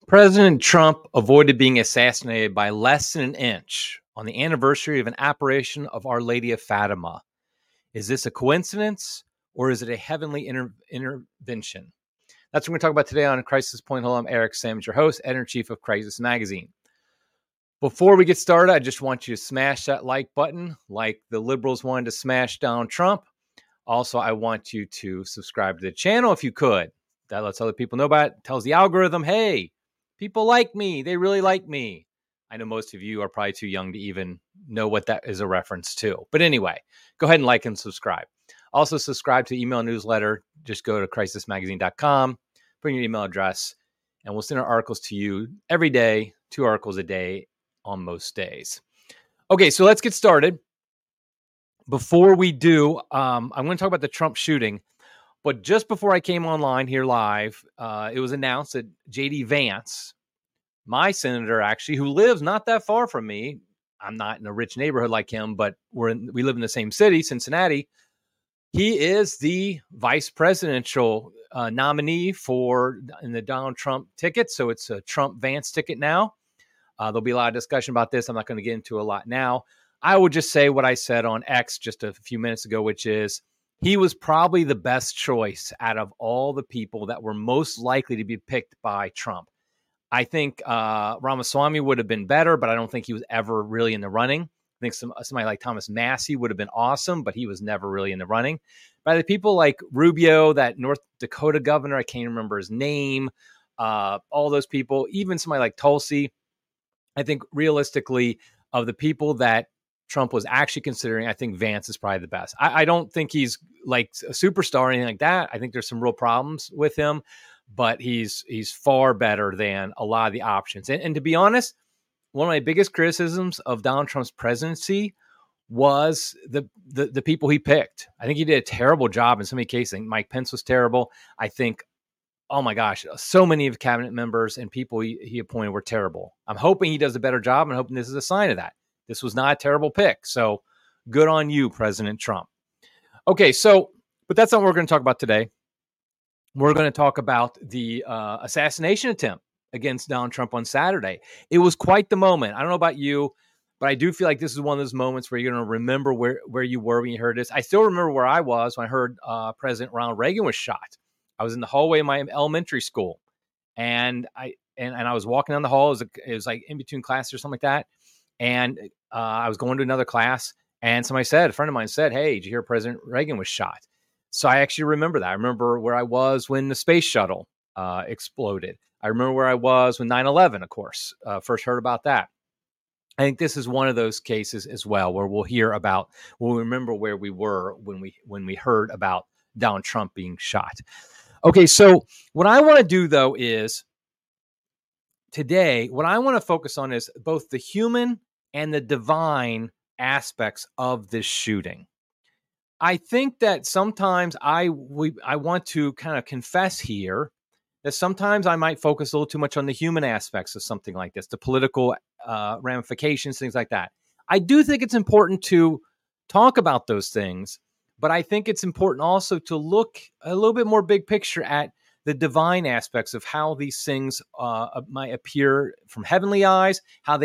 President Trump avoided being assassinated by less than an inch on the anniversary of an apparition of Our Lady of Fatima. Is this a coincidence or is it a heavenly intervention? That's what we're going to talk about today on Crisis Point. Hello, I'm Eric Sims, your host, editor-in-chief of Crisis Magazine. Before we get started, I just want you to smash that like button like the liberals wanted to smash down Trump. Also, I want you to subscribe to the channel if you could. That lets other people know about it. Tells the algorithm, hey, people like me. They really like me. I know most of you are probably too young to even know what that is a reference to. But anyway, go ahead and like and subscribe. Also, subscribe to the email newsletter. Just go to crisismagazine.com, put in your email address, and we'll send our articles to you every day, 2 articles a day on most days. Okay, so let's get started. Before we do, I'm going to talk about the Trump shooting. But just before I came online here live, it was announced that J.D. Vance, my senator actually, who lives not that far from me, I'm not in a rich neighborhood like him, but we live in the same city, Cincinnati. He is the vice presidential nominee in the Donald Trump ticket. So it's a Trump-Vance ticket now. There'll be a lot of discussion about this. I'm not going to get into a lot now. I would just say what I said on X just a few minutes ago, which is he was probably the best choice out of all the people that were most likely to be picked by Trump. I think Ramaswamy would have been better, but I don't think he was ever really in the running. I think somebody like Thomas Massie would have been awesome, but he was never really in the running. By the people like Rubio, that North Dakota governor, I can't remember his name, all those people, even somebody like Tulsi, I think realistically of the people that Trump was actually considering, I think Vance is probably the best. I don't think he's like a superstar or anything like that. I think there's some real problems with him, but he's far better than a lot of the options. And to be honest, one of my biggest criticisms of Donald Trump's presidency was the people he picked. I think he did a terrible job in so many cases. I think Mike Pence was terrible. I think, oh my gosh, so many of cabinet members and people he appointed were terrible. I'm hoping he does a better job and hoping this is a sign of that. This was not a terrible pick. So good on you, President Trump. Okay, but that's not what we're going to talk about today. We're going to talk about the assassination attempt against Donald Trump on Saturday. It was quite the moment. I don't know about you, but I do feel like this is one of those moments where you're going to remember where you were when you heard this. I still remember where I was when I heard President Ronald Reagan was shot. I was in the hallway of my elementary school, and I was walking down the hall. It was like in between classes or something like that. And I was going to another class, and a friend of mine said, hey, did you hear President Reagan was shot? So I actually remember that. I remember where I was when the space shuttle exploded. I remember where I was when 9/11, of course, first heard about that. I think this is one of those cases as well where we'll remember where we were when we heard about Donald Trump being shot. Okay, so what I want to do, though, is today, what I want to focus on is both the human and the divine aspects of this shooting. I think that sometimes I want to kind of confess here that sometimes I might focus a little too much on the human aspects of something like this, the political ramifications, things like that. I do think it's important to talk about those things, but I think it's important also to look a little bit more big picture at the divine aspects of how these things might appear from heavenly eyes, how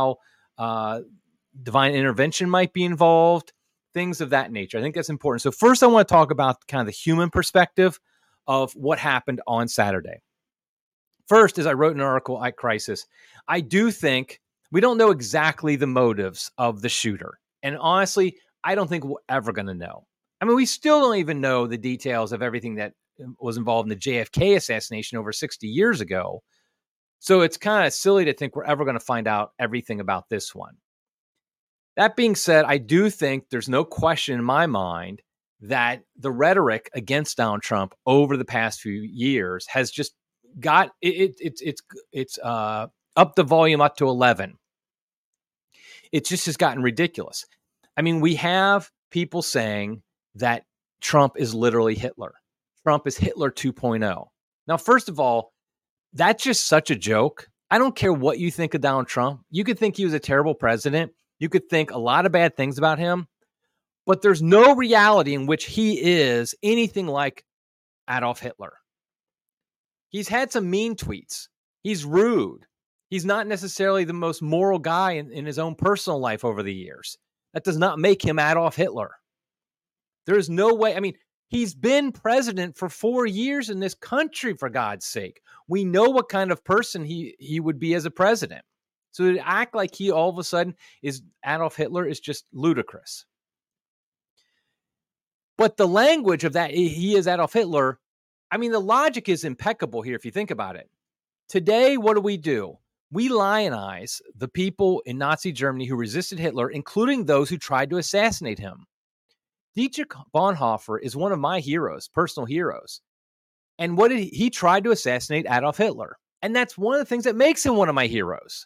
divine intervention might be involved, things of that nature. I think that's important. So first, I want to talk about kind of the human perspective of what happened on Saturday. First, as I wrote in an article at Crisis, I do think we don't know exactly the motives of the shooter. And honestly, I don't think we're ever going to know. I mean, we still don't even know the details of everything that was involved in the JFK assassination over 60 years ago. So it's kind of silly to think we're ever going to find out everything about this one. That being said, I do think there's no question in my mind that the rhetoric against Donald Trump over the past few years has just got it's up the volume up to 11. It just has gotten ridiculous. I mean, we have people saying that Trump is literally Hitler. Trump is Hitler 2.0. Now, first of all, that's just such a joke. I don't care what you think of Donald Trump. You could think he was a terrible president. You could think a lot of bad things about him, but there's no reality in which he is anything like Adolf Hitler. He's had some mean tweets, He's rude. He's not necessarily the most moral guy in his own personal life over the years. That does not make him Adolf Hitler. There is no way. I mean, he's been president for 4 years in this country, for God's sake. We know what kind of person he would be as a president. So to act like he all of a sudden is Adolf Hitler is just ludicrous. But the language of that, he is Adolf Hitler, I mean, the logic is impeccable here if you think about it. Today, what do? We lionize the people in Nazi Germany who resisted Hitler, including those who tried to assassinate him. Dietrich Bonhoeffer is one of my heroes, personal heroes. And what did he tried to assassinate Adolf Hitler. And that's one of the things that makes him one of my heroes.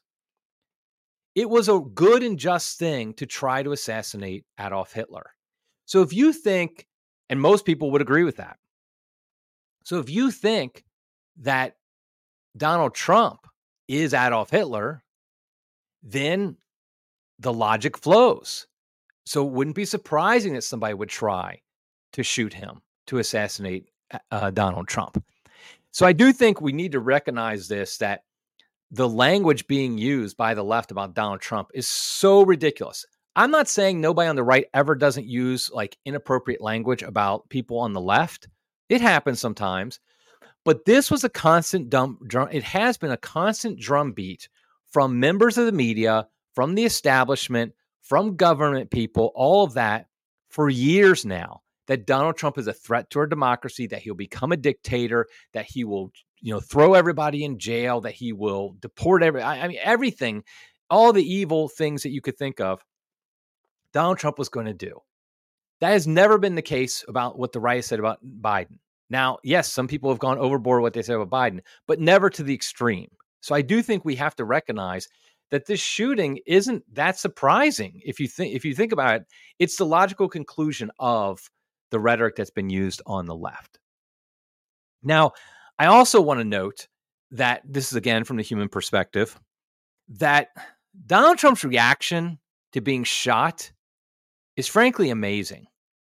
It was a good and just thing to try to assassinate Adolf Hitler. So if you think, and most people would agree with that. So if you think that Donald Trump is Adolf Hitler, then the logic flows. So it wouldn't be surprising that somebody would try to shoot him, to assassinate Donald Trump. So I do think we need to recognize this, that the language being used by the left about Donald Trump is so ridiculous. I'm not saying nobody on the right ever doesn't use like inappropriate language about people on the left. It happens sometimes. But this was a constant drum. It has been a constant drumbeat from members of the media, from the establishment, from government people, all of that for years now, that Donald Trump is a threat to our democracy, that he'll become a dictator, that he will, throw everybody in jail, that he will deport everything, all the evil things that you could think of, Donald Trump was going to do. That has never been the case about what the right said about Biden. Now, yes, some people have gone overboard what they said about Biden, but never to the extreme. So I do think we have to recognize that this shooting isn't that surprising. If you think about it, it's the logical conclusion of the rhetoric that's been used on the left. Now, I also want to note that this is, again, from the human perspective, that Donald Trump's reaction to being shot is frankly amazing.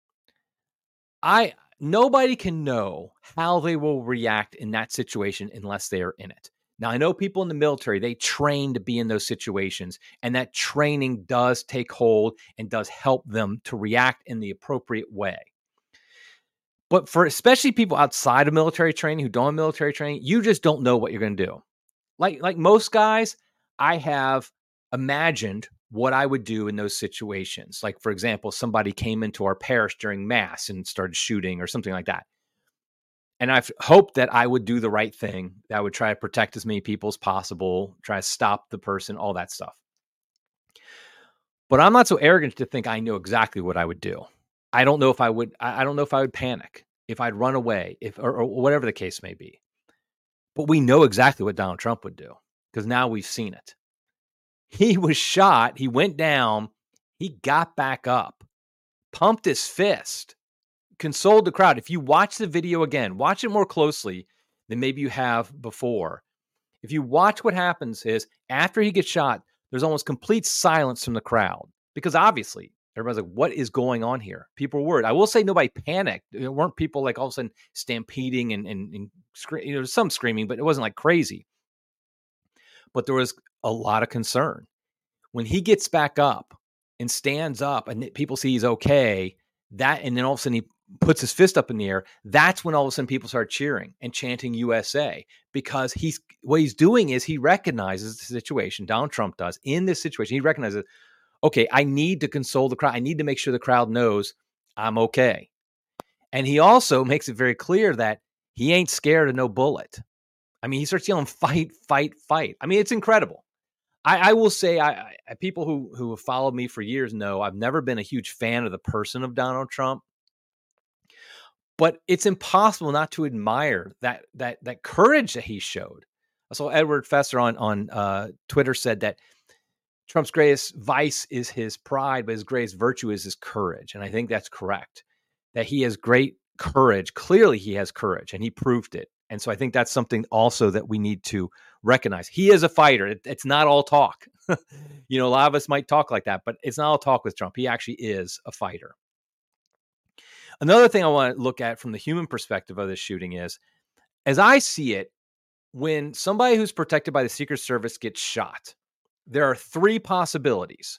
Nobody can know how they will react in that situation unless they are in it. Now, I know people in the military, they train to be in those situations, and that training does take hold and does help them to react in the appropriate way. But for especially people outside of military training who don't have military training, you just don't know what you're going to do. Like most guys, I have imagined what I would do in those situations. Like, for example, somebody came into our parish during mass and started shooting or something like that. And I've hoped that I would do the right thing, that I would try to protect as many people as possible, try to stop the person, all that stuff. But I'm not so arrogant to think I know exactly what I would do. I don't know if I would panic, if I'd run away, or whatever the case may be. But we know exactly what Donald Trump would do, because now we've seen it. He was shot. He went down. He got back up, pumped his fist, consoled the crowd. If you watch the video again, watch it more closely than maybe you have before. If you watch, what happens is after he gets shot, there's almost complete silence from the crowd, because obviously everybody's like, what is going on here? People were worried. I will say nobody panicked. There weren't people like all of a sudden stampeding and there was some screaming, but it wasn't like crazy. But there was a lot of concern. When he gets back up and stands up and people see he's okay, and then all of a sudden he puts his fist up in the air, that's when all of a sudden people start cheering and chanting USA, because what he's doing is he recognizes the situation. Donald Trump does in this situation. He recognizes, okay, I need to console the crowd. I need to make sure the crowd knows I'm okay. And he also makes it very clear that he ain't scared of no bullet. I mean, he starts yelling, fight, fight, fight. I mean, it's incredible. I will say, people who have followed me for years know I've never been a huge fan of the person of Donald Trump. But it's impossible not to admire that courage that he showed. I saw Edward Fesser on Twitter said that Trump's greatest vice is his pride, but his greatest virtue is his courage. And I think that's correct, that he has great courage. Clearly, he has courage, and he proved it. And so I think that's something also that we need to recognize. He is a fighter. It's not all talk. A lot of us might talk like that, but it's not all talk with Trump. He actually is a fighter. Another thing I want to look at from the human perspective of this shooting is, as I see it, when somebody who's protected by the Secret Service gets shot, there are three possibilities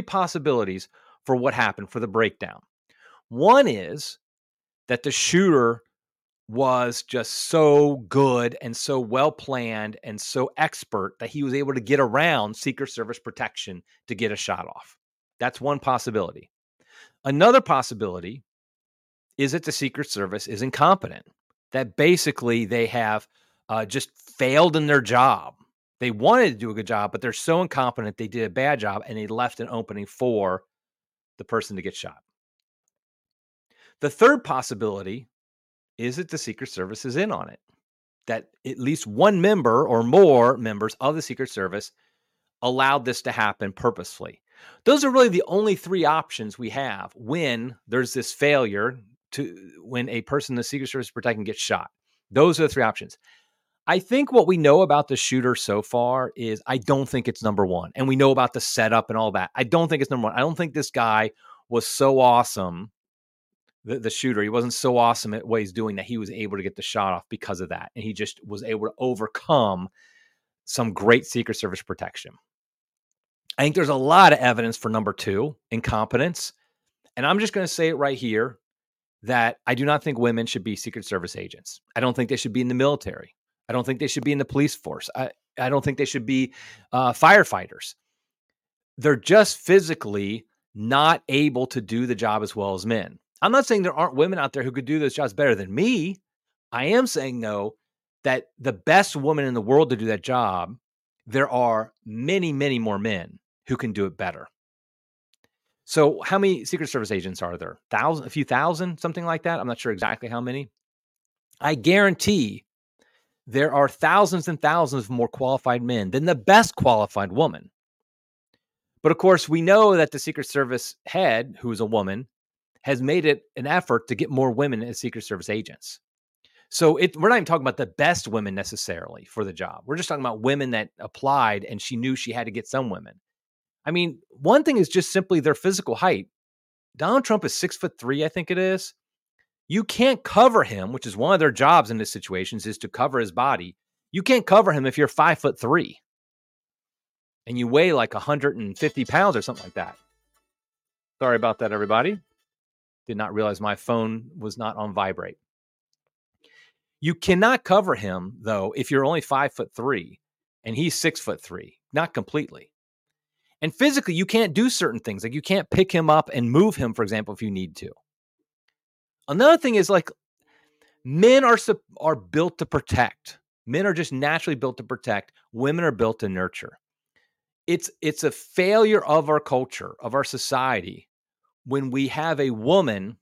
for what happened, for the breakdown. One is that the shooter was just so good and so well planned and so expert that he was able to get around Secret Service protection to get a shot off. That's one possibility. Another possibility is that the Secret Service is incompetent, that basically they have just failed in their job. They wanted to do a good job, but they're so incompetent they did a bad job and they left an opening for the person to get shot. The third possibility is that the Secret Service is in on it, that at least one member or more members of the Secret Service allowed this to happen purposefully. Those are really the only three options we have when there's this failure when a person in the Secret Service protecting gets shot. Those are the three options. I think what we know about the shooter so far is I don't think it's number one. And we know about the setup and all that. I don't think it's number one. I don't think this guy was so awesome. The shooter, he wasn't so awesome at what he's doing that he was able to get the shot off because of that. And he just was able to overcome some great Secret Service protection. I think there's a lot of evidence for number two, incompetence. And I'm just going to say it right here that I do not think women should be Secret Service agents. I don't think they should be in the military. I don't think they should be in the police force. I don't think they should be firefighters. They're just physically not able to do the job as well as men. I'm not saying there aren't women out there who could do those jobs better than me. I am saying, though, that the best woman in the world to do that job, there are many, many more men who can do it better. So how many Secret Service agents are there? A few thousand, something like that? I'm not sure exactly how many. I guarantee there are thousands and thousands of more qualified men than the best qualified woman. But of course, we know that the Secret Service head, who is a woman, has made it an effort to get more women as Secret Service agents. So we're not even talking about the best women necessarily for the job. We're just talking about women that applied and she knew she had to get some women. I mean, one thing is just simply their physical height. Donald Trump is 6'3", I think it is. You can't cover him, which is one of their jobs in this situation, is to cover his body. You can't cover him if you're 5'3" and you weigh like 150 pounds or something like that. Sorry about that, everybody. Did not realize my phone was not on vibrate. You cannot cover him, though, if you're only 5'3" and he's 6'3", not completely. And physically, you can't do certain things. Like you can't pick him up and move him, for example, if you need to. Another thing is like men are built to protect. Men are just naturally built to protect. Women are built to nurture. It's a failure of our culture, of our society, when we have a woman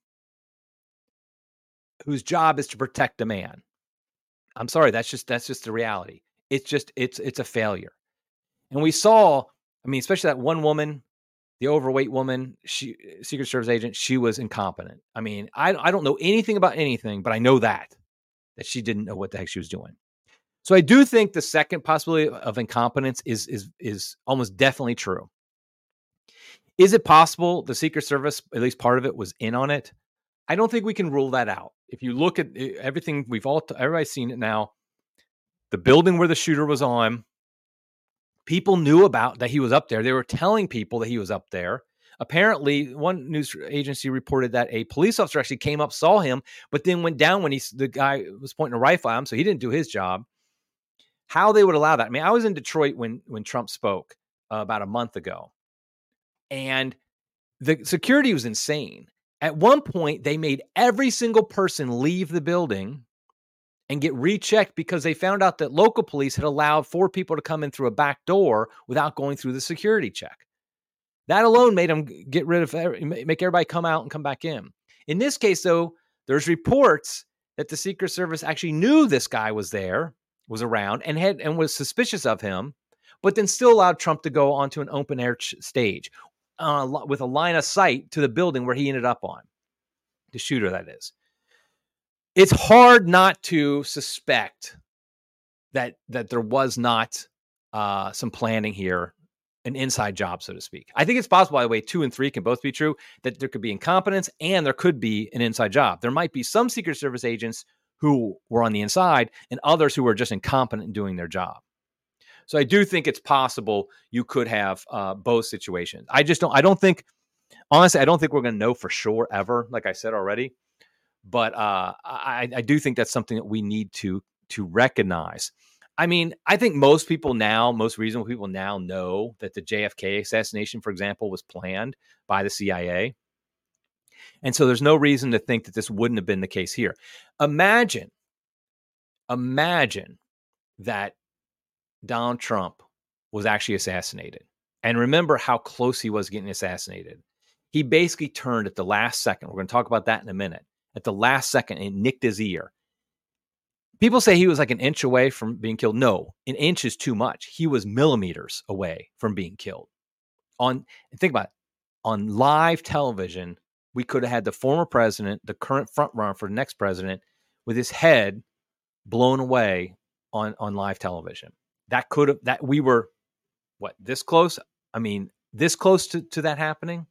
whose job is to protect a man. I'm sorry, that's just the reality. It's a failure. And we saw, I mean, especially that one woman, the overweight woman, she Secret Service agent, she was incompetent. I mean, I don't know anything about anything, but I know that she didn't know what the heck she was doing. So I do think the second possibility of incompetence is almost definitely true. Is it possible the Secret Service, at least part of it, was in on it? I don't think we can rule that out. If you look at everything, everybody's seen it now. The building where the shooter was on, people knew about that he was up there. They were telling people that he was up there. Apparently, one news agency reported that a police officer actually came up, saw him, but then went down when the guy was pointing a rifle at him, so he didn't do his job. How they would allow that? I mean, I was in Detroit when Trump spoke about a month ago, and the security was insane. At one point, they made every single person leave the building and get rechecked because they found out that local police had allowed 4 people to come in through a back door without going through the security check. That alone made them make everybody come out and come back in. In this case, though, there's reports that the Secret Service actually knew this guy was around, and was suspicious of him, but then still allowed Trump to go onto an open air stage with a line of sight to the building where he ended up on. The shooter, that is. It's hard not to suspect that there was not some planning here, an inside job, so to speak. I think it's possible, by the way, 2 and 3 can both be true, that there could be incompetence and there could be an inside job. There might be some Secret Service agents who were on the inside and others who were just incompetent in doing their job. So I do think it's possible you could have both situations. I don't think we're going to know for sure ever, like I said already. But I do think that's something that we need to recognize. I mean, I think most reasonable people now know that the JFK assassination, for example, was planned by the CIA. And so there's no reason to think that this wouldn't have been the case here. Imagine that Donald Trump was actually assassinated. And remember how close he was getting assassinated. He basically turned at the last second. We're going to talk about that in a minute. At the last second, and nicked his ear. People say he was like an inch away from being killed. No, an inch is too much. He was millimeters away from being killed. Think about it. On live television, we could have had the former president, the current front runner for the next president, with his head blown away on live television. We were, this close? I mean, this close to that happening?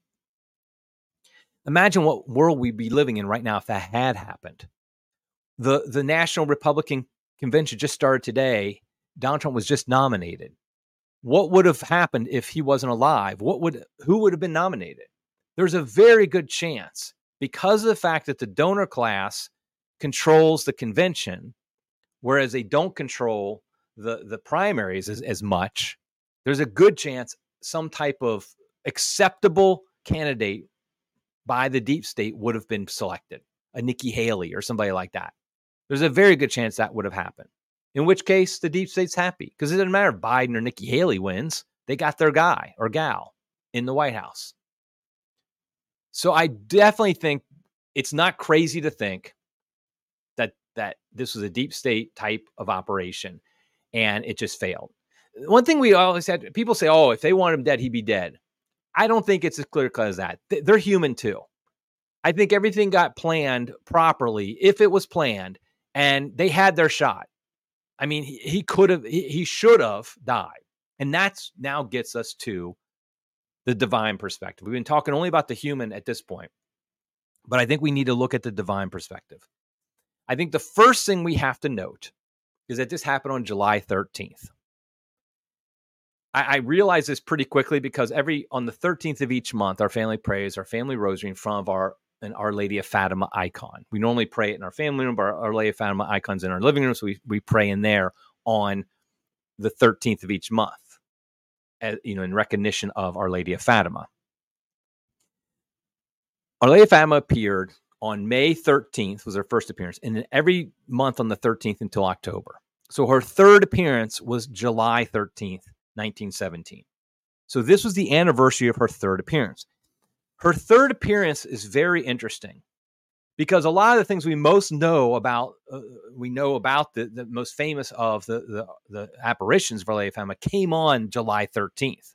Imagine what world we'd be living in right now if that had happened. The National Republican Convention just started today. Donald Trump was just nominated. What would have happened if he wasn't alive? Who would have been nominated? There's a very good chance, because of the fact that the donor class controls the convention, whereas they don't control the primaries as much, there's a good chance some type of acceptable candidate by the deep state would have been selected, a Nikki Haley or somebody like that. There's a very good chance that would have happened, in which case the deep state's happy, because it doesn't matter if Biden or Nikki Haley wins. They got their guy or gal in the White House. So I definitely think it's not crazy to think that this was a deep state type of operation and it just failed. One thing we always had, people say, oh, if they want him dead, he'd be dead. I don't think it's as clear-cut as that. They're human too. I think everything got planned properly, if it was planned, and they had their shot. I mean, he should have died. And that's now gets us to the divine perspective. We've been talking only about the human at this point, but I think we need to look at the divine perspective. I think the first thing we have to note is that this happened on July 13th. I realize this pretty quickly because on the 13th of each month, our family prays our family rosary in front of an Our Lady of Fatima icon. We normally pray it in our family room, but Our Lady of Fatima icon's in our living room, so we pray in there on the 13th of each month, in recognition of Our Lady of Fatima. Our Lady of Fatima appeared on May 13th, was her first appearance, and then every month on the 13th until October. So her third appearance was July 13th, 1917. So this was the anniversary of her third appearance. Her third appearance is very interesting because a lot of the things we most know about, the most famous of the apparitions of Our Lady of Fatima came on July 13th.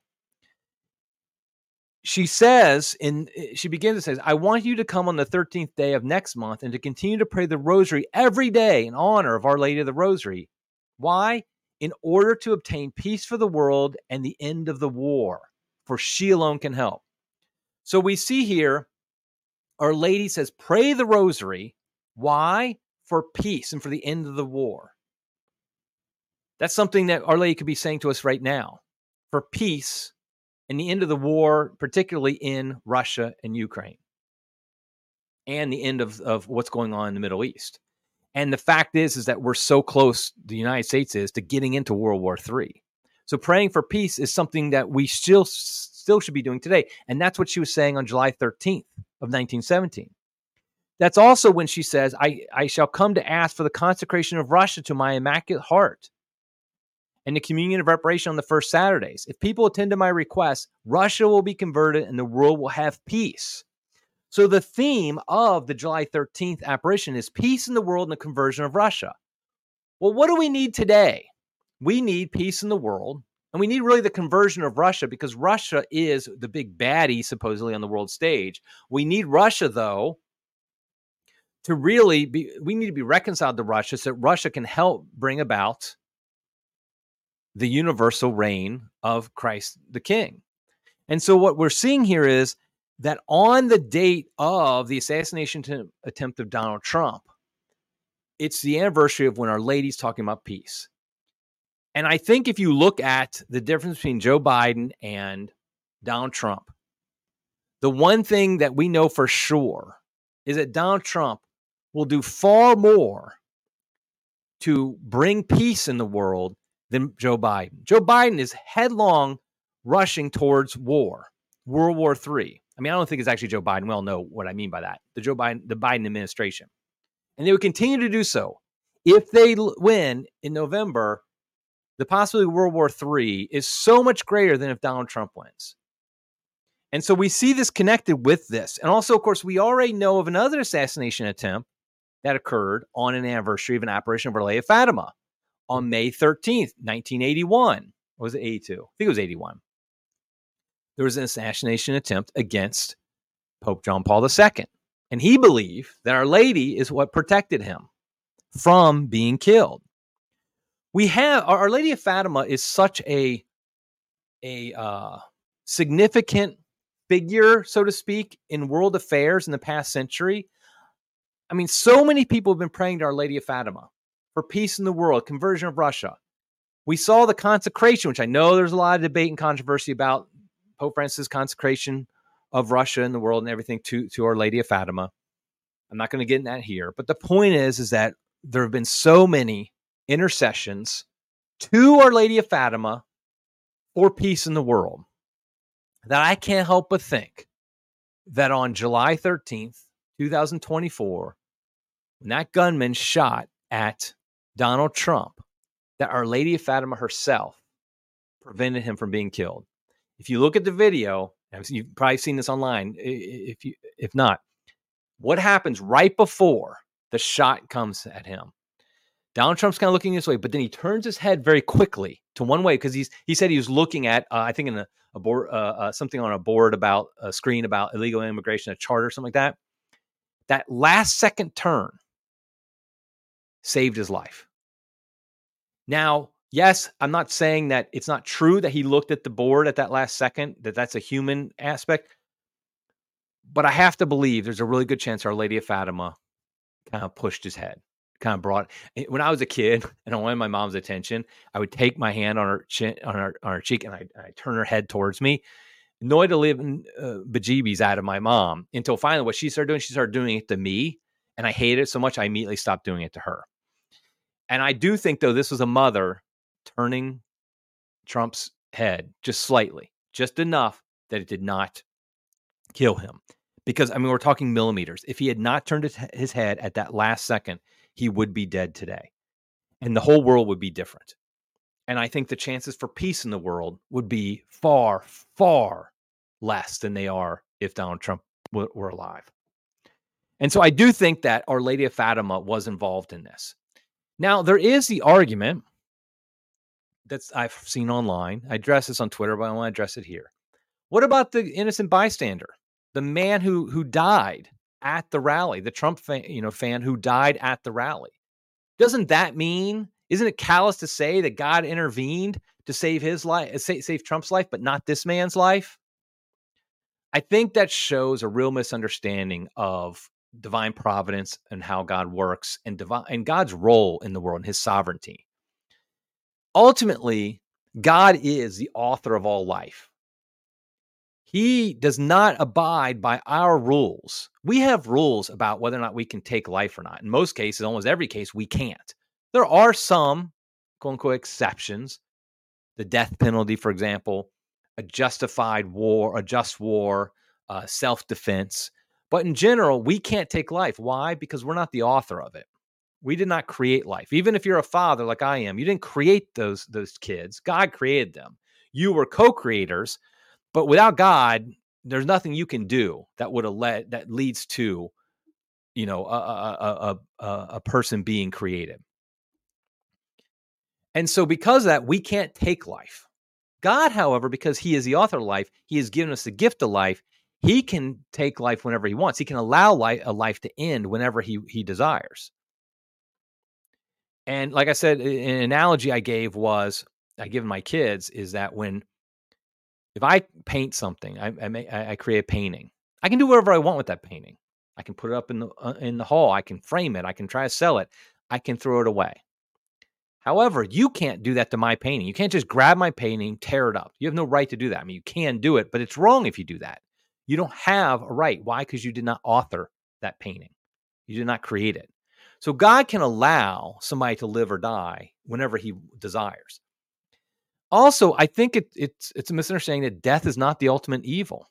She begins to say, I want you to come on the 13th day of next month and to continue to pray the rosary every day in honor of Our Lady of the Rosary. Why? In order to obtain peace for the world and the end of the war, for she alone can help. So we see here, Our Lady says, pray the rosary. Why? For peace and for the end of the war. That's something that Our Lady could be saying to us right now. For peace and the end of the war, particularly in Russia and Ukraine, and the end of what's going on in the Middle East. And the fact is that we're so close, the United States is, to getting into World War III. So praying for peace is something that we still should be doing today. And that's what she was saying on July 13th of 1917. That's also when she says, I shall come to ask for the consecration of Russia to my Immaculate Heart and the communion of reparation on the first Saturdays. If people attend to my request, Russia will be converted and the world will have peace. So the theme of the July 13th apparition is peace in the world and the conversion of Russia. Well, what do we need today? We need peace in the world, and we need really the conversion of Russia, because Russia is the big baddie, supposedly, on the world stage. We need Russia, though, we need to be reconciled to Russia so that Russia can help bring about the universal reign of Christ the King. And so what we're seeing here is that on the date of the assassination attempt of Donald Trump, it's the anniversary of when Our Lady's talking about peace. And I think if you look at the difference between Joe Biden and Donald Trump, the one thing that we know for sure is that Donald Trump will do far more to bring peace in the world than Joe Biden. Joe Biden is headlong rushing towards war, World War III. I mean, I don't think it's actually Joe Biden. We all know what I mean by that. The Biden administration. And they would continue to do so. If they win in November, the possibility of World War III is so much greater than if Donald Trump wins. And so we see this connected with this. And also, of course, we already know of another assassination attempt that occurred on an anniversary of an operation of Our Lady of Fatima on May 13th, 1981. Or was it 82? I think it was 81. There was an assassination attempt against Pope John Paul II. And he believed that Our Lady is what protected him from being killed. We have Our Lady of Fatima is such a significant figure, so to speak, in world affairs in the past century. I mean, so many people have been praying to Our Lady of Fatima for peace in the world, conversion of Russia. We saw the consecration, which I know there's a lot of debate and controversy about Pope Francis' consecration of Russia and the world and everything to Our Lady of Fatima. I'm not going to get in that here. But the point is that there have been so many intercessions to Our Lady of Fatima for peace in the world that I can't help but think that on July 13th, 2024, when that gunman shot at Donald Trump, that Our Lady of Fatima herself prevented him from being killed. If you look at the video, you've probably seen this online, if not, what happens right before the shot comes at him? Donald Trump's kind of looking this way, but then he turns his head very quickly to one way because he said he was looking at, I think in a board, something on a board about a screen about illegal immigration, a chart or something like that. That last second turn saved his life. Now, yes, I'm not saying that it's not true that he looked at the board at that last second, that's a human aspect. But I have to believe there's a really good chance Our Lady of Fatima kind of pushed his head, kind of brought it. When I was a kid and I wanted my mom's attention, I would take my hand on her chin, on her cheek, and I turn her head towards me. Annoyed to live bejeebies out of my mom until finally what she started doing it to me. And I hated it so much, I immediately stopped doing it to her. And I do think, though, this was a mother turning Trump's head just slightly, just enough that it did not kill him. Because, I mean, we're talking millimeters. If he had not turned his head at that last second, he would be dead today. And the whole world would be different. And I think the chances for peace in the world would be far, far less than they are if Donald Trump were alive. And so I do think that Our Lady of Fatima was involved in this. Now, there is the argument that I've seen online. I address this on Twitter, but I want to address it here. What about the innocent bystander? The man who died at the rally, the Trump fan who died at the rally. Doesn't that mean, isn't it callous to say that God intervened to save his life, save Trump's life, but not this man's life? I think that shows a real misunderstanding of divine providence and how God works and God's role in the world and his sovereignty. Ultimately, God is the author of all life. He does not abide by our rules. We have rules about whether or not we can take life or not. In most cases, almost every case, we can't. There are some, quote unquote, exceptions. The death penalty, for example, a justified war, a just war, self-defense. But in general, we can't take life. Why? Because we're not the author of it. We did not create life. Even if you're a father like I am, you didn't create those kids. God created them. You were co-creators. But without God, there's nothing you can do that that leads to, a person being created. And so because of that, we can't take life. God, however, because he is the author of life, he has given us the gift of life. He can take life whenever he wants. He can allow a life to end whenever he desires. And like I said, an analogy I give my kids is that if I paint something, I create a painting. I can do whatever I want with that painting. I can put it up in the hall. I can frame it. I can try to sell it. I can throw it away. However, you can't do that to my painting. You can't just grab my painting, tear it up. You have no right to do that. I mean, you can do it, but it's wrong if you do that. You don't have a right. Why? Because you did not author that painting. You did not create it. So God can allow somebody to live or die whenever he desires. Also, I think it's a misunderstanding that death is not the ultimate evil.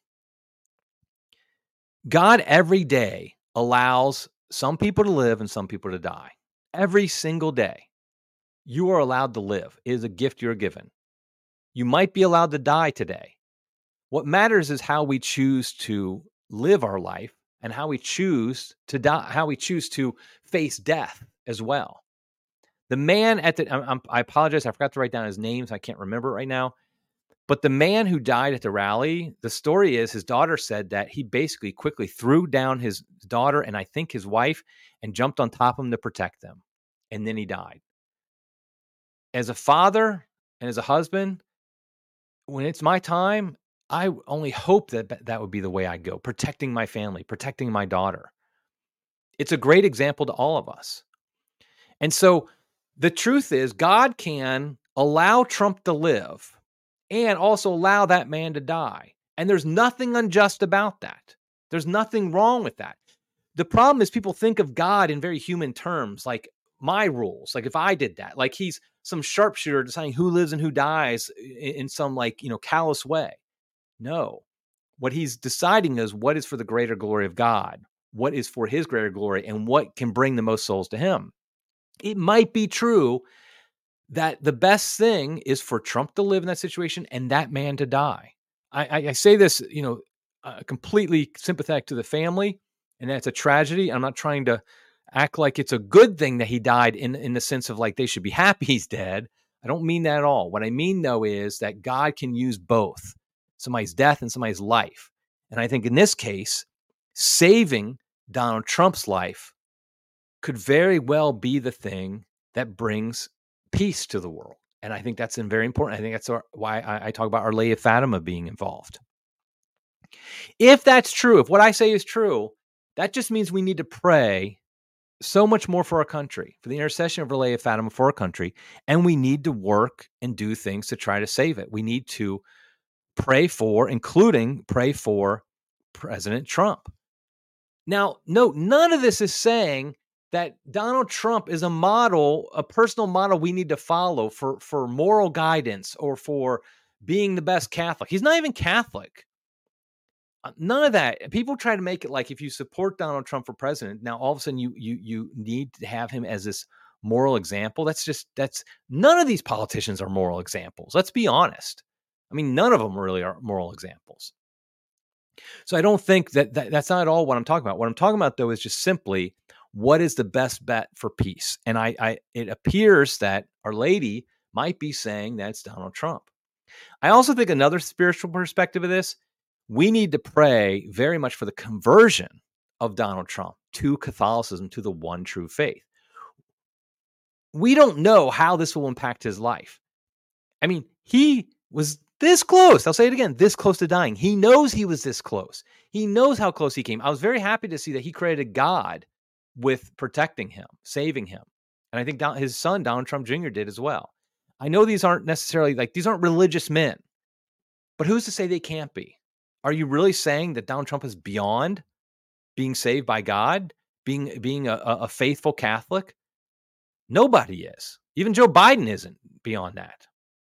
God every day allows some people to live and some people to die. Every single day. You are allowed to live. It is a gift you're given. You might be allowed to die today. What matters is how we choose to live our life and how we choose to die, how we choose to face death as well. The man at the, I apologize, I forgot to write down his name, so I can't remember it right now. But the man who died at the rally, the story is his daughter said that he basically quickly threw down his daughter and I think his wife and jumped on top of him to protect them. And then he died. As a father and as a husband, when it's my time, I only hope that that would be the way I go, protecting my family, protecting my daughter. It's a great example to all of us. And so the truth is, God can allow Trump to live and also allow that man to die. And there's nothing unjust about that. There's nothing wrong with that. The problem is people think of God in very human terms, like my rules. Like if I did that, like he's some sharpshooter deciding who lives and who dies in some callous way. No, what he's deciding is what is for the greater glory of God, what is for his greater glory, and what can bring the most souls to him. It might be true that the best thing is for Trump to live in that situation and that man to die. I say this, completely sympathetic to the family, and that's a tragedy. I'm not trying to act like it's a good thing that he died in the sense of like they should be happy he's dead. I don't mean that at all. What I mean, though, is that God can use both somebody's death and somebody's life. And I think in this case, saving Donald Trump's life could very well be the thing that brings peace to the world. And I think that's very important. I think that's why I talk about Our Lady of Fatima being involved. If that's true, if what I say is true, that just means we need to pray so much more for our country, for the intercession of Our Lady of Fatima for our country, and we need to work and do things to try to save it. We need to pray for President Trump. Now, note, none of this is saying that Donald Trump is a model, a personal model we need to follow for moral guidance or for being the best Catholic. He's not even Catholic. None of that. People try to make it like if you support Donald Trump for president, now all of a sudden you need to have him as this moral example. That's none of these politicians are moral examples. Let's be honest. I mean, none of them really are moral examples. So I don't think that's not at all what I'm talking about. What I'm talking about, though, is just simply what is the best bet for peace. And it appears that Our Lady might be saying that's Donald Trump. I also think another spiritual perspective of this, we need to pray very much for the conversion of Donald Trump to Catholicism, to the one true faith. We don't know how this will impact his life. I mean, he was this close. I'll say it again, this close to dying. He knows he was this close. He knows how close he came. I was very happy to see that he credited God with protecting him, saving him. And I think his son, Donald Trump Jr., did as well. I know these aren't necessarily these aren't religious men, but who's to say they can't be? Are you really saying that Donald Trump is beyond being saved by God, being a faithful Catholic? Nobody is. Even Joe Biden isn't beyond that.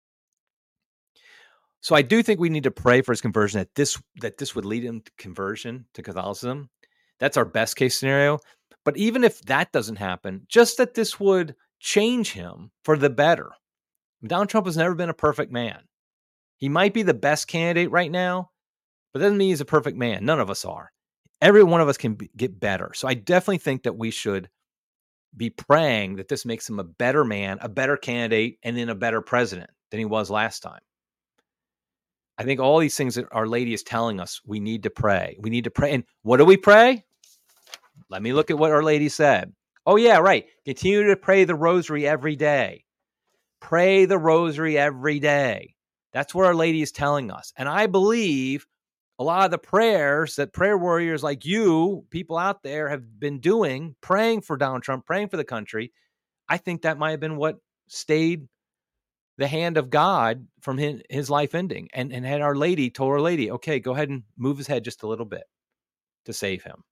So I do think we need to pray for his conversion, that this would lead him to conversion to Catholicism. That's our best case scenario. But even if that doesn't happen, just that this would change him for the better. Donald Trump has never been a perfect man. He might be the best candidate right now, but that doesn't mean he's a perfect man. None of us are. Every one of us can get better. So I definitely think that we should be praying that this makes him a better man, a better candidate, and then a better president than he was last time. I think all these things that Our Lady is telling us, we need to pray. We need to pray. And what do we pray? Let me look at what Our Lady said. Oh, yeah, right. Continue to pray the rosary every day. Pray the rosary every day. That's what Our Lady is telling us. And I believe a lot of the prayers that prayer warriors like you, people out there, have been doing, praying for Donald Trump, praying for the country, I think that might have been what stayed the hand of God from his life ending, and had Our Lady told Our Lady, okay, go ahead and move his head just a little bit to save him.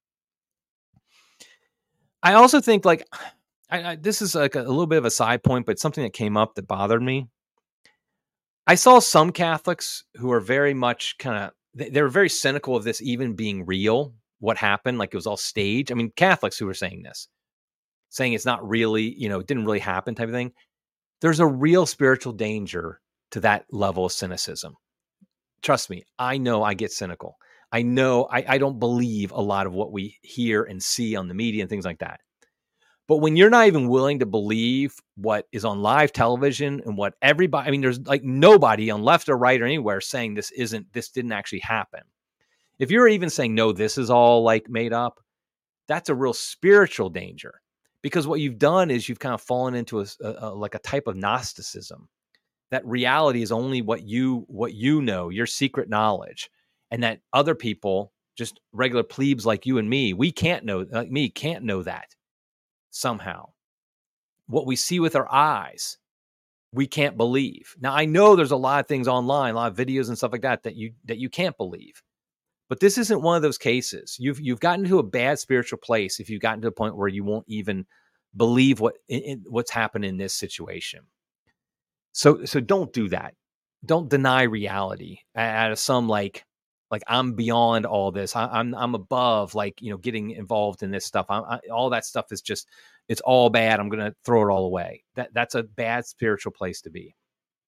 I also think, like, this is like a little bit of a side point, but something that came up that bothered me. I saw some Catholics who are very much they were very cynical of this even being real, what happened, like it was all staged. I mean, Catholics who were saying this, saying it's not really, it didn't really happen type of thing. There's a real spiritual danger to that level of cynicism. Trust me, I know I get cynical. I know I don't believe a lot of what we hear and see on the media and things like that. But when you're not even willing to believe what is on live television and what everybody, I mean, there's like nobody on left or right or anywhere saying this didn't actually happen. If you're even saying, no, this is all like made up, that's a real spiritual danger, because what you've done is you've kind of fallen into a type of Gnosticism, that reality is only what you know, your secret knowledge, and that other people, just regular plebes like you and me, can't know that. Somehow, what we see with our eyes, we can't believe. Now, I know there's a lot of things online, a lot of videos and stuff like that you can't believe, but this isn't one of those cases. You've gotten to a bad spiritual place if you've gotten to a point where you won't even believe what's happened in this situation. So don't do that. Don't deny reality out of some like I'm beyond all this. I'm above, like, getting involved in this stuff. All that stuff is just, it's all bad. I'm going to throw it all away. That's a bad spiritual place to be.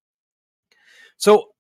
So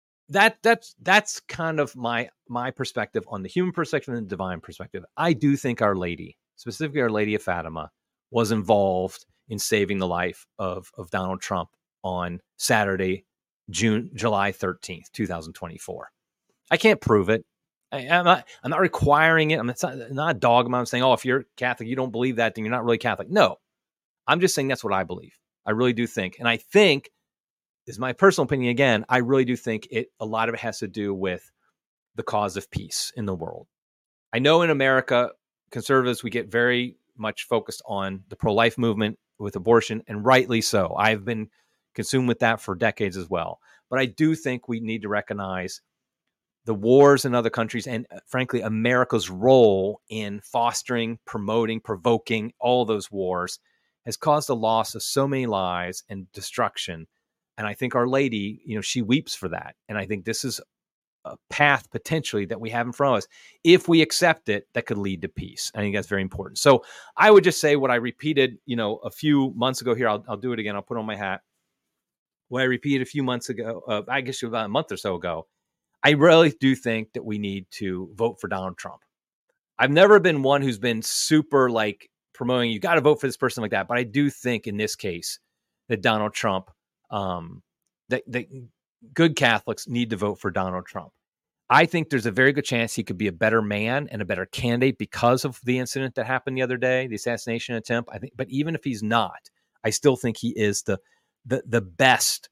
that's kind of my perspective on the human perspective and the divine perspective. I do think Our Lady, specifically Our Lady of Fatima, was involved in saving the life of Donald Trump on Saturday, July 13th, 2024. I can't prove it. I'm not requiring it. It's not a dogma. I'm saying, if you're Catholic, you don't believe that, then you're not really Catholic. No, I'm just saying that's what I believe. I really do think. And I think, this is my personal opinion again, I really do think a lot of it has to do with the cause of peace in the world. I know in America, conservatives, we get very much focused on the pro-life movement with abortion, and rightly so. I've been consumed with that for decades as well. But I do think we need to recognize the wars in other countries, and frankly, America's role in fostering, promoting, provoking all those wars has caused the loss of so many lives and destruction. And I think Our Lady, she weeps for that. And I think this is a path potentially that we have in front of us. If we accept it, that could lead to peace. I think that's very important. So I would just say what I repeated, a few months ago here. I'll do it again. I'll put on my hat. What I repeated a few months ago, I guess about a month or so ago. I really do think that we need to vote for Donald Trump. I've never been one who's been super like promoting, you got to vote for this person like that. But I do think in this case that Donald Trump, that good Catholics need to vote for Donald Trump. I think there's a very good chance he could be a better man and a better candidate because of the incident that happened the other day, the assassination attempt. I think, but even if he's not, I still think he is the best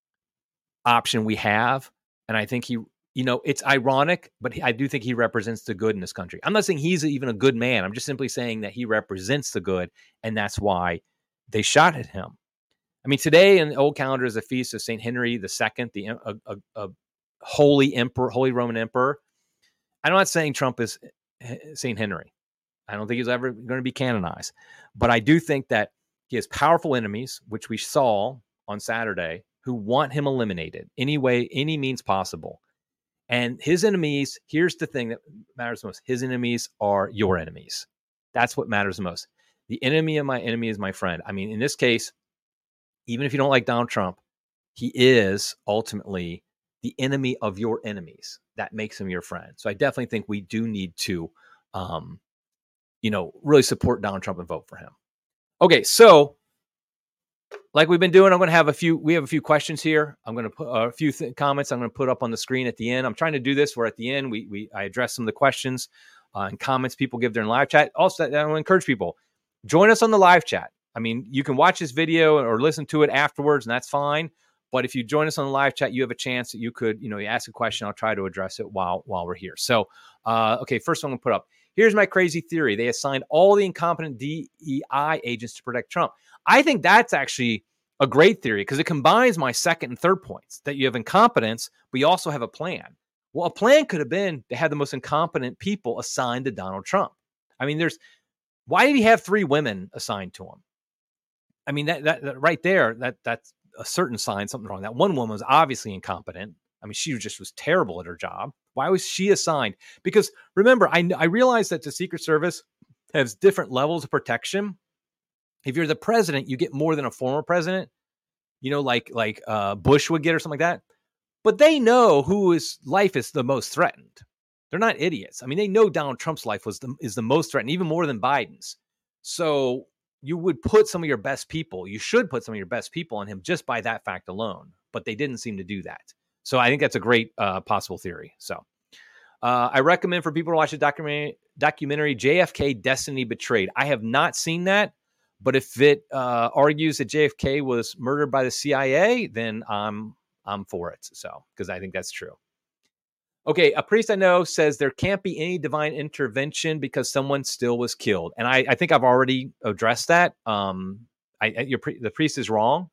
option we have. And I think it's ironic, but I do think he represents the good in this country. I'm not saying he's even a good man. I'm just simply saying that he represents the good, and that's why they shot at him. I mean, today in the old calendar is the feast of St. Henry II, a holy emperor, holy Roman emperor. I'm not saying Trump is St. Henry. I don't think he's ever going to be canonized. But I do think that he has powerful enemies, which we saw on Saturday, who want him eliminated any way, any means possible. And his enemies, here's the thing that matters most. His enemies are your enemies. That's what matters most. The enemy of my enemy is my friend. I mean, in this case, even if you don't like Donald Trump, he is ultimately the enemy of your enemies. That makes him your friend. So I definitely think we do need to, really support Donald Trump and vote for him. Okay, so like we've been doing, we have a few questions here. I'm going to put a few comments I'm going to put up on the screen at the end. I'm trying to do this where at the end, I address some of the questions and comments people give during live chat. Also, I want to encourage people, join us on the live chat. I mean, you can watch this video or listen to it afterwards, and that's fine. But if you join us on the live chat, you have a chance that you could, you ask a question. I'll try to address it while we're here. So, okay, first one I'm going to put up. Here's my crazy theory. They assigned all the incompetent DEI agents to protect Trump. I think that's actually a great theory because it combines my second and third points that you have incompetence, but you also have a plan. Well, a plan could have been to have the most incompetent people assigned to Donald Trump. I mean, why did he have 3 women assigned to him? I mean, that right there, that's a certain sign something wrong. That one woman was obviously incompetent. I mean, she was terrible at her job. Why was she assigned? Because remember, I realized that the Secret Service has different levels of protection. If you're the president, you get more than a former president, like Bush would get or something like that. But they know whose life is the most threatened. They're not idiots. I mean, they know Donald Trump's life is the most threatened, even more than Biden's. So you would put some of your best people. You should put some of your best people on him just by that fact alone. But they didn't seem to do that. So I think that's a great possible theory. So I recommend for people to watch the documentary JFK Destiny Betrayed. I have not seen that, but if it argues that JFK was murdered by the CIA, then I'm for it. So because I think that's true. Okay, a priest I know says there can't be any divine intervention because someone still was killed, and I think I've already addressed that. The priest is wrong.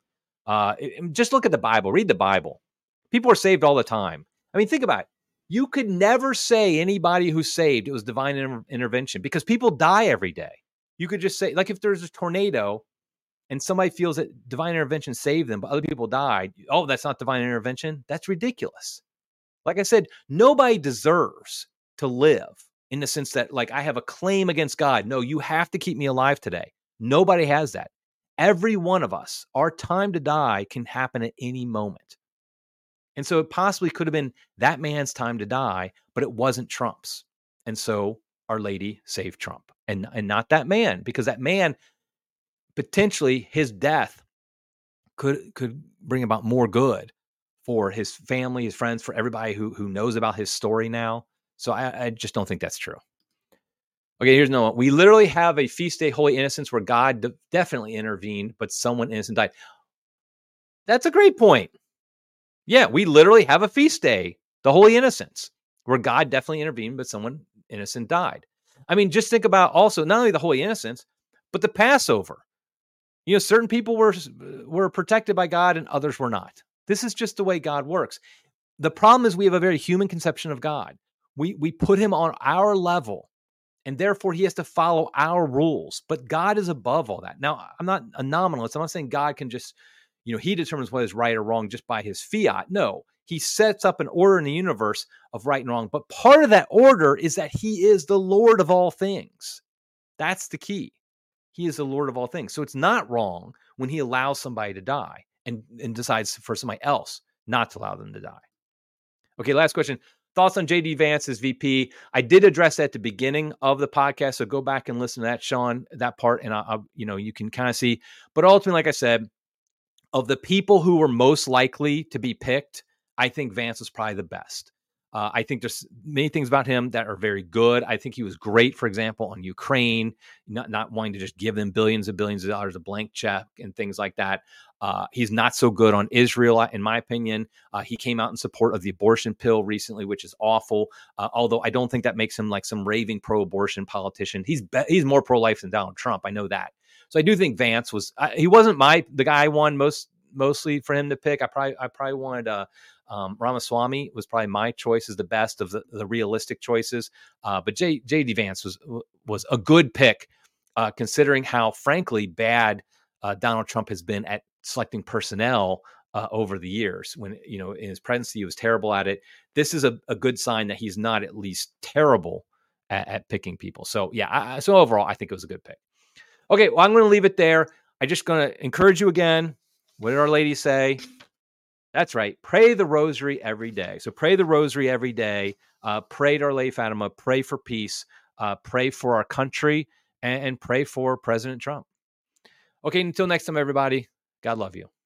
Just look at the Bible. Read the Bible. People are saved all the time. I mean, think about it. You could never say anybody who's saved, it was divine intervention because people die every day. You could just say, like if there's a tornado and somebody feels that divine intervention saved them, but other people died. Oh, that's not divine intervention. That's ridiculous. Like I said, nobody deserves to live in the sense that like I have a claim against God. No, you have to keep me alive today. Nobody has that. Every one of us, our time to die can happen at any moment. And so it possibly could have been that man's time to die, but it wasn't Trump's. And so Our Lady saved Trump and not that man, because that man, potentially his death could bring about more good for his family, his friends, for everybody who knows about his story now. So I just don't think that's true. Okay, here's another one. We literally have a feast day, Holy Innocents, where God definitely intervened, but someone innocent died. That's a great point. Yeah, we literally have a feast day, the Holy Innocents, where God definitely intervened, but someone innocent died. I mean, just think about also not only the Holy Innocents, but the Passover. Certain people were protected by God and others were not. This is just the way God works. The problem is we have a very human conception of God. We put him on our level, and therefore he has to follow our rules. But God is above all that. Now, I'm not a nominalist. I'm not saying God can just, he determines what is right or wrong just by his fiat. No, he sets up an order in the universe of right and wrong. But part of that order is that he is the Lord of all things. That's the key. He is the Lord of all things. So it's not wrong when he allows somebody to die and decides for somebody else not to allow them to die. Okay, last question. Thoughts on J.D. Vance as VP? I did address that at the beginning of the podcast, so go back and listen to that, Sean, that part, and you can kind of see. But ultimately, like I said, of the people who were most likely to be picked, I think Vance was probably the best. I think there's many things about him that are very good. I think he was great, for example, on Ukraine, not wanting to just give them billions and billions of dollars, a blank check and things like that. He's not so good on Israel, in my opinion. He came out in support of the abortion pill recently, which is awful. Although I don't think that makes him like some raving pro-abortion politician. He's more pro-life than Donald Trump. I know that. So I do think Vance was. He wasn't the guy I won mostly for him to pick. I probably wanted Ramaswamy was probably my choice as the best of the realistic choices. But J.D. Vance was a good pick, considering how frankly bad Donald Trump has been at selecting personnel over the years. When in his presidency, he was terrible at it. This is a good sign that he's not at least terrible at picking people. So yeah, so overall, I think it was a good pick. Okay, well, I'm going to leave it there. I'm just going to encourage you again. What did Our Lady say? That's right. Pray the rosary every day. So pray the rosary every day. Pray to Our Lady Fatima. Pray for peace. Pray for our country and pray for President Trump. Okay, until next time, everybody. God love you.